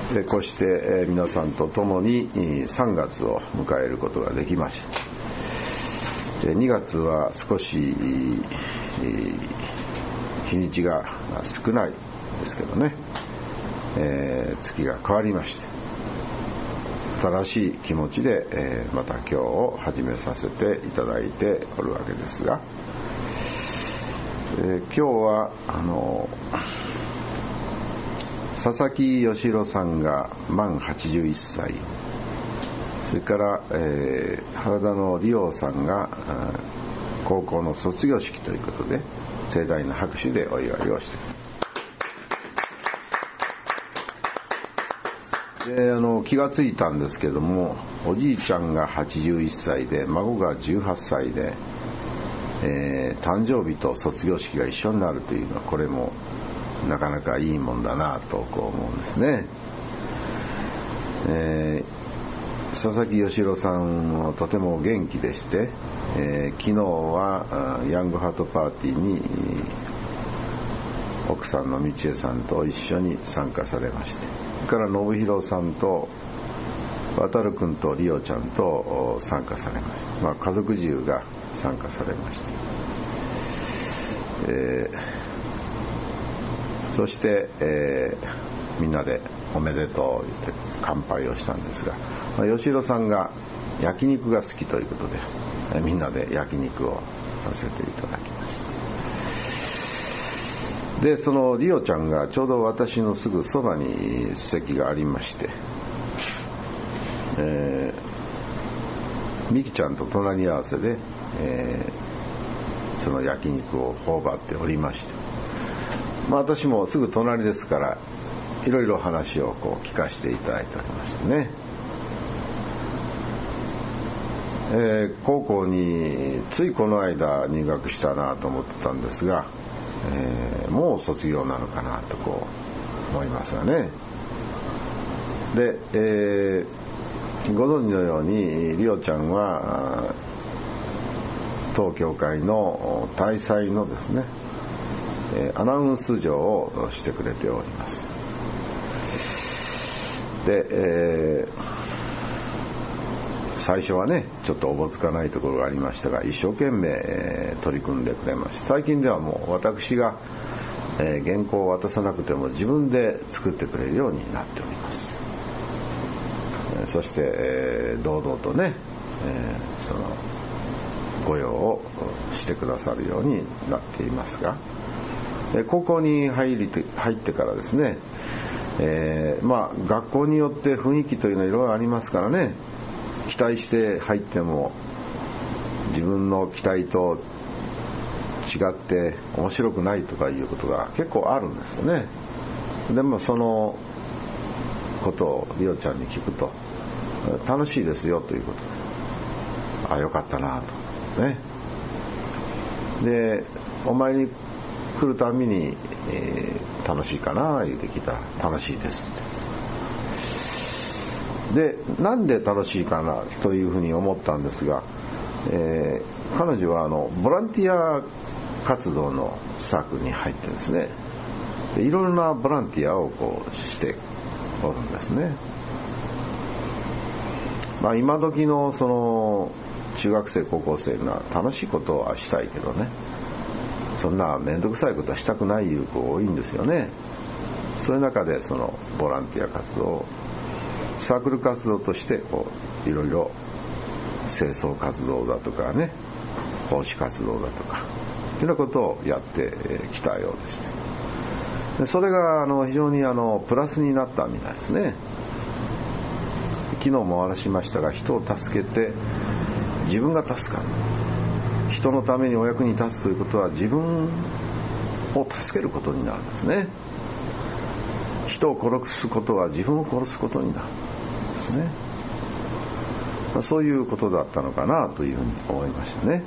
こうして、皆さんと共に3月を迎えることができました。2月は少し日にちが少ないですけどね、月が変わりまして、新しい気持ちで、また今日を始めさせていただいておるわけですが、今日は佐々木義弘さんが満81歳、それから、原田の理央さんが高校の卒業式ということで盛大な拍手でお祝いをしている。で気がついたんですけども、おじいちゃんが81歳で孫が18歳で、誕生日と卒業式が一緒になるというのは、これもなかなかいいもんだなとこう思うんですね。佐々木義弘さんはとても元気でして、昨日はヤングハートパーティーに奥さんの道恵さんと一緒に参加されまして、それから信弘さんと渡君とリオちゃんと参加されました。家族中が参加されました。そして、みんなでおめでとう言って乾杯をしたんですが、義弘さんが焼肉が好きということで、みんなで焼肉をさせていただきました。でそのリオちゃんがちょうど私のすぐそばに席がありまして、ミキちゃんと隣り合わせで、その焼肉を頬張っておりまして、私もすぐ隣ですからいろいろ話をこう聞かせていただいておりましてね、高校についこの間入学したなと思ってたんですが、もう卒業なのかなとこう思いますがね。で、ご存知のようにリオちゃんは当教会の大祭のですね、アナウンス嬢をしてくれております。で、最初はねちょっとおぼつかないところがありましたが、一生懸命取り組んでくれました。最近ではもう私が原稿を渡さなくても自分で作ってくれるようになっております。そして、堂々とね、その御用をしてくださるようになっていますが、高校に入ってからですね、学校によって雰囲気というのはいろいろありますからね、期待して入っても自分の期待と違って面白くないとかいうことが結構あるんですよね。でもそのことをリオちゃんに聞くと楽しいですよということで、よかったなとね。でお前に来るたびに、楽しいかな言うて聞いたら楽しいですって。でなんで楽しいかなというふうに思ったんですが、彼女はボランティア活動のサークルに入ってですね、でいろいろなボランティアをこうしておるんですね。今時のその中学生高校生が楽しいことはしたいけどね、そんな面倒くさいことはしたくないいう子多いんですよね。そういう中でそのボランティア活動をサークル活動としてこういろいろ清掃活動だとかね、奉仕活動だとかというようなことをやってきたようでして、でそれが非常にプラスになったみたいですね。昨日もお話ししましたが、人を助けて自分が助かる、人のためにお役に立つということは自分を助けることになるんですね。人を殺すことは自分を殺すことになるんですね。そういうことだったのかなというふうに思いましたね。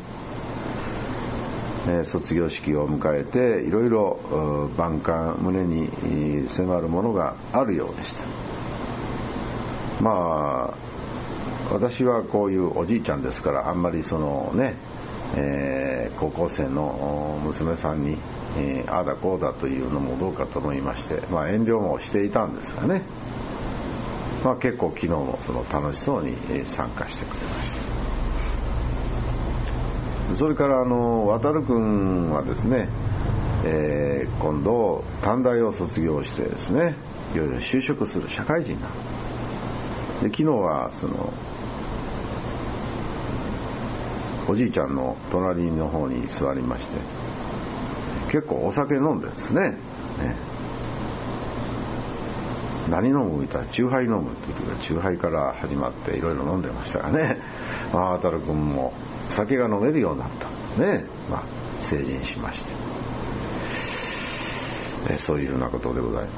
卒業式を迎えていろいろ万感胸に迫るものがあるようでした。私はこういうおじいちゃんですから、あんまりそのね、高校生の娘さんに、ああだこうだというのもどうかと思いまして、遠慮もしていたんですがね、 結構昨日もその楽しそうに参加してくれました。それから渡るくんはですね、今度短大を卒業してですね、いよいよ就職する社会人になる。で昨日はそのおじいちゃんの隣の方に座りまして、結構お酒飲んでるんですね。何飲むみたいな、チューハイ飲むって言ってくれ、チューハイから始まっていろいろ飲んでましたがね。渡るくんも酒が飲めるようになったね。成人しまして、そういうふうなことでございました。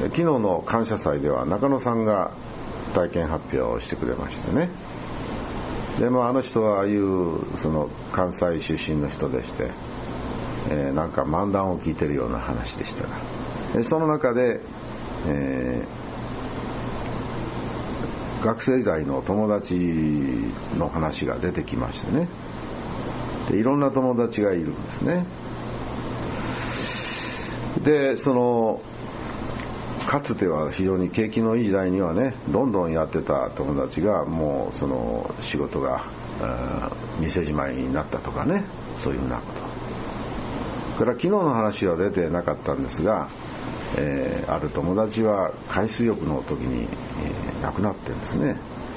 昨日の感謝祭では中野さんが体験発表をしてくれましてね。であの人はああいうその関西出身の人でして、なんか漫談を聞いてるような話でしたが、その中で、学生時代の友達の話が出てきましてね。でいろんな友達がいるんですね。でそのかつては非常に景気のいい時代にはね、どんどんやってた友達がもうその仕事が店じまいになったとかね、そういうふうなこと。から昨日の話は出てなかったんですが、ある友達は海水浴の時に、亡くなってるんですね。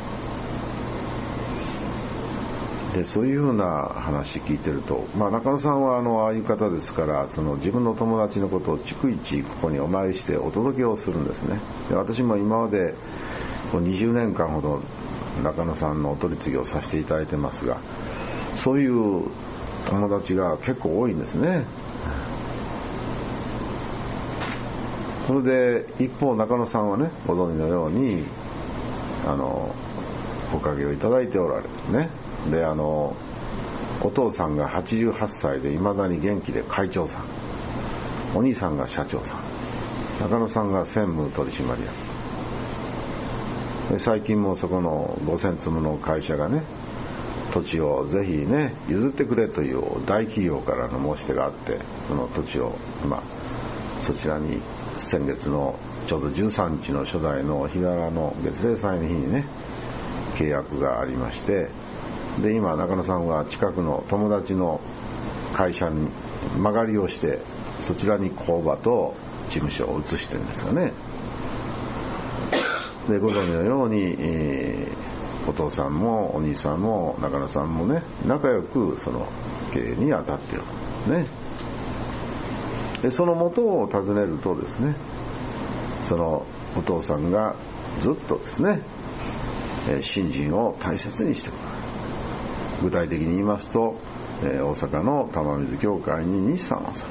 でそういうふうな話聞いてると、中野さんはああいう方ですから、その自分の友達のことを逐一ここにお参りしてお届けをするんですね。で私も今まで20年間ほど中野さんのお取り次ぎをさせていただいてますが、そういう友達が結構多いんですね。それで一方中野さんはね、ご存知のようにおかげをいただいておられるね。でお父さんが88歳で未だに元気で会長さん、お兄さんが社長さん、中野さんが専務取締役で、最近もそこの5000坪の会社がね、土地をぜひね譲ってくれという大企業からの申し出があって、その土地をそちらに先月のちょうど13日の初代の日柄の月例祭の日にね契約がありまして、で今中野さんは近くの友達の会社に間借りをして、そちらに工場と事務所を移してるんですよね。でご存知のように、お父さんもお兄さんも中野さんもね、仲良くその経営に当たっているね。でその元を訪ねるとですね、そのお父さんがずっとですね、信心を大切にしてくれる。具体的に言いますと、大阪の玉水教会に日参をす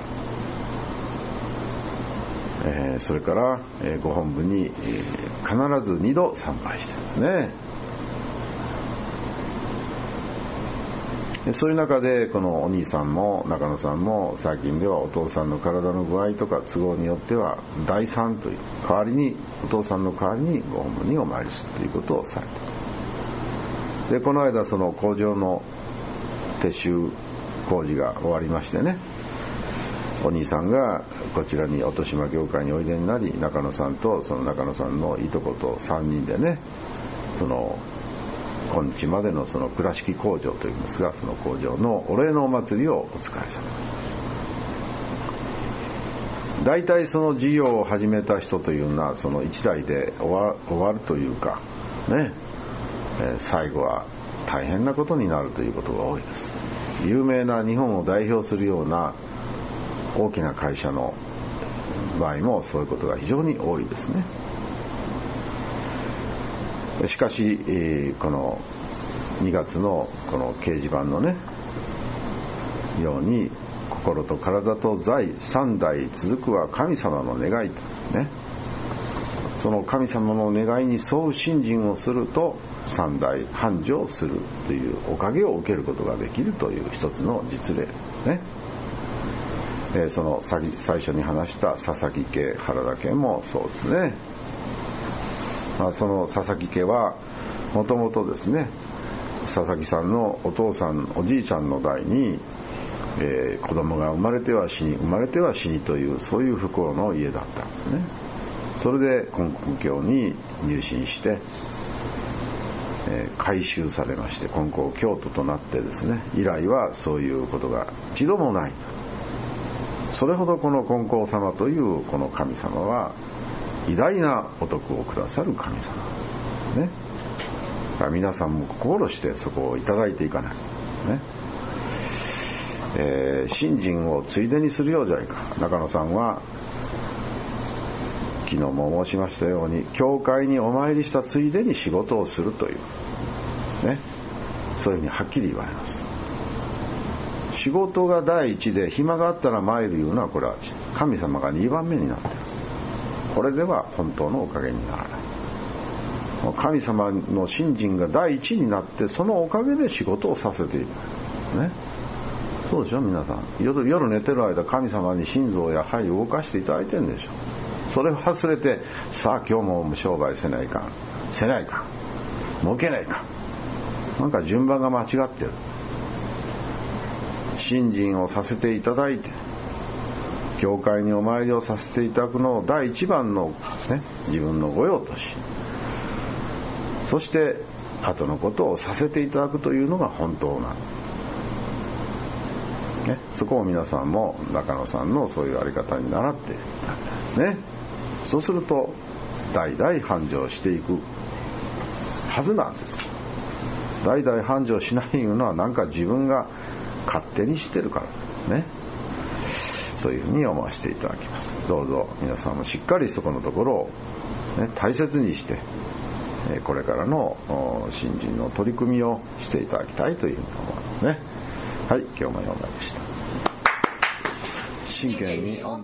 る、それから、ご本部に、必ず2度参拝してるんですね。でそういう中でこのお兄さんも中野さんも最近ではお父さんの体の具合とか都合によっては第三という代わりに、お父さんの代わりにご本部にお参りするということをされた。でこの間その工場の撤収工事が終わりましてね、お兄さんがこちらに音島教会においでになり、中野さんとその中野さんのいとこと3人でね、その今日までのその倉敷工場というんですが、その工場のお礼のお祭りをお疲れ様。大体その事業を始めた人というのはその一代で終わるというかね、最後は大変なことになるということが多いです。有名な日本を代表するような大きな会社の場合もそういうことが非常に多いですね。しかし、この2月のこの掲示板のねように、心と体と財3代続くは神様の願いとね、その神様の願いに沿う信心をすると3代繁盛するというおかげを受けることができるという一つの実例ね。その最初に話した佐々木家原田家もそうですね。その佐々木家はもともとですね、佐々木さんのお父さんおじいちゃんの代に、子供が生まれては死に生まれては死にという、そういう不幸の家だったんですね。 それで根国教に入信して、改宗されまして根高教徒となってですね、以来はそういうことが一度もない。それほどこの根高様というこの神様は偉大なお徳をくださる神様ね。だから皆さんも心してそこをいただいていかないね。信心をついでにするようじゃないか。中野さんは昨日も申しましたように、教会にお参りしたついでに仕事をするというね、そういうふうにはっきり言われます。仕事が第一で暇があったら参るいうのは、これは神様が2番目になっている。これでは本当のおかげにならない。神様の信心が第一になって、そのおかげで仕事をさせているね。そうでしょ。皆さん夜寝てる間、神様に心臓や肺を動かしていただいてるんでしょ。それを忘れて、さあ今日も商売せないか儲けないか、なんか順番が間違ってる。信心をさせていただいて、教会にお参りをさせていただくのを第一番の、ね、自分の御用とし、そして後のことをさせていただくというのが本当な、ね、そこを皆さんも中野さんのそういうあり方に習ってね。そうすると代々繁盛していくはずなんです。代々繁盛しないというのは、なんか自分が勝手にしてるからね。そういうふうに思わせていただきます。どうぞ皆さんもしっかりそこのところを、ね、大切にして、これからの信心の取り組みをしていただきたいというふうに思いますね。はい、今日も読んだりでした。真剣に